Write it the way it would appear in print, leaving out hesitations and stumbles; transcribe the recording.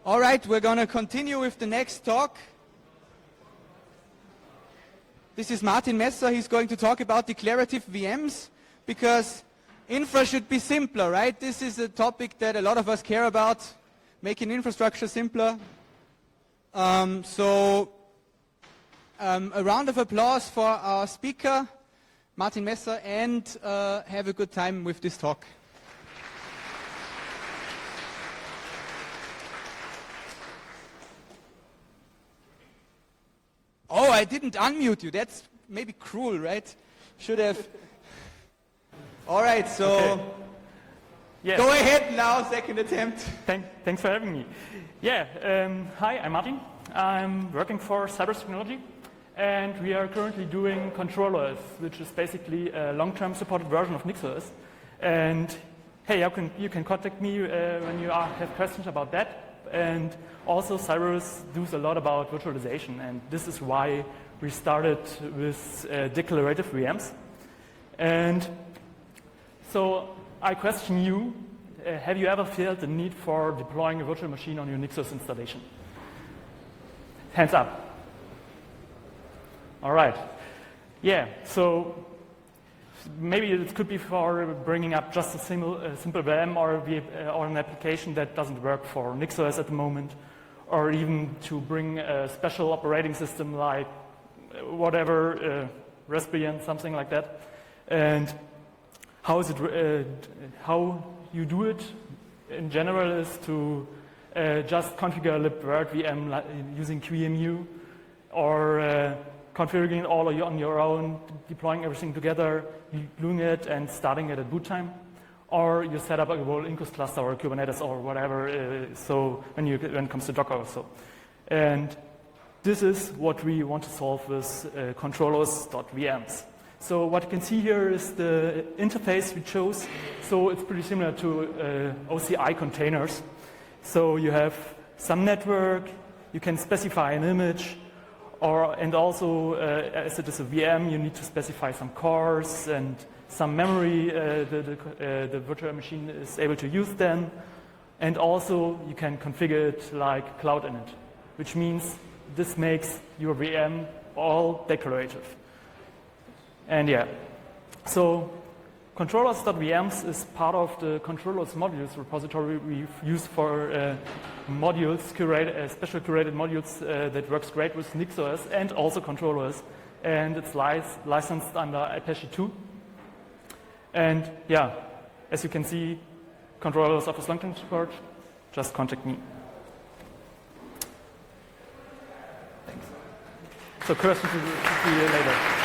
All right, we're going to continue with the next talk. This is Martin Messer. He's going to talk about declarative VMs because infra should be simpler, right? This is a topic that a lot of us care about, making infrastructure simpler. A round of applause for our speaker, Martin Messer, and have a good time with this talk. Oh, I didn't unmute you. That's maybe cruel, right? Should have. All right, so okay. Yes. Go ahead now, second attempt. Thanks for having me. Yeah, hi, I'm Martin. I'm working for Cypress Technology, and we are currently doing ControlOS, which is basically a long-term supported version of NixOS. And hey, you can contact me when you have questions about that. And also, Cypress does a lot about virtualization, and this is why we started with declarative VMs. And so I question you, have you ever felt the need for deploying a virtual machine on your NixOS installation? Hands up. All right. Yeah, so maybe it could be for bringing up just a simple VM or an application that doesn't work for NixOS at the moment, or even to bring a special operating system like whatever, Raspbian, something like that. And how you do it in general is to just configure a libvirt VM using QEMU, or configuring it all on your own, deploying everything together, gluing it and starting it at boot time. Or you set up a whole Incus cluster or Kubernetes or whatever, so when it comes to Docker also. And this is what we want to solve with controllers.vms. So what you can see here is the interface we chose. So it's pretty similar to OCI containers. So you have some network, you can specify an image, and also, as it is a VM, you need to specify some cores and some memory the virtual machine is able to use then. And also, you can configure it like Cloud Init, which means this makes your VM all declarative. And yeah, so controllers.vms is part of the controllers modules repository we've used for modules, special curated modules that works great with NixOS and also controllers. And it's licensed under Apache 2. And yeah, as you can see, controllers offers long-term support. Just contact me. Thanks. So questions will see you later.